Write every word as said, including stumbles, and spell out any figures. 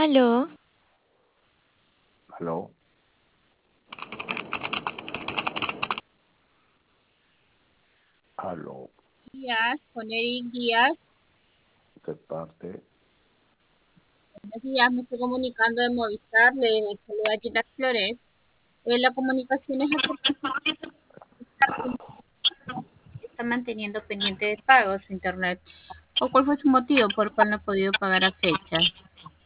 Aló, Aló, aló, Días, con Eric Díaz. de parte. Buenos días, me estoy comunicando de Movistar, le saluda Gina Flores. Eh, la comunicación es acerca de que está manteniendo pendiente de pago su internet. ¿O cuál fue su motivo por cual no ha podido pagar a fecha?